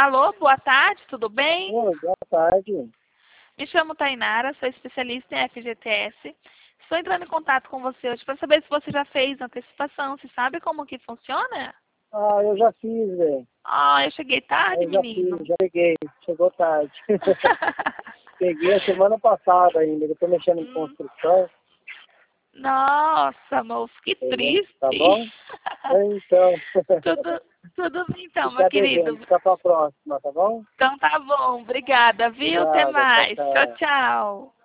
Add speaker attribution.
Speaker 1: Alô, boa tarde, tudo bem?
Speaker 2: Oi, boa tarde.
Speaker 1: Me chamo Tainara, sou especialista em FGTS. Estou entrando em contato com você hoje para saber se você já fez antecipação. Você sabe como que funciona?
Speaker 2: Ah, eu já fiz, velho.
Speaker 1: Ah, eu cheguei tarde,
Speaker 2: Eu já
Speaker 1: menino.
Speaker 2: fiz, já peguei. Chegou tarde. Peguei a semana passada ainda. Eu tô mexendo em construção.
Speaker 1: Nossa, moço, que
Speaker 2: Entendeu?
Speaker 1: triste.
Speaker 2: Tá bom? Então,
Speaker 1: Tudo bem então, meu
Speaker 2: fica devendo.
Speaker 1: querido.
Speaker 2: Fica pra próxima, tá bom?
Speaker 1: Então tá bom, obrigada, viu? Até
Speaker 2: Obrigado. Tchau,
Speaker 1: mais. Tchau,
Speaker 2: tchau.
Speaker 1: tchau.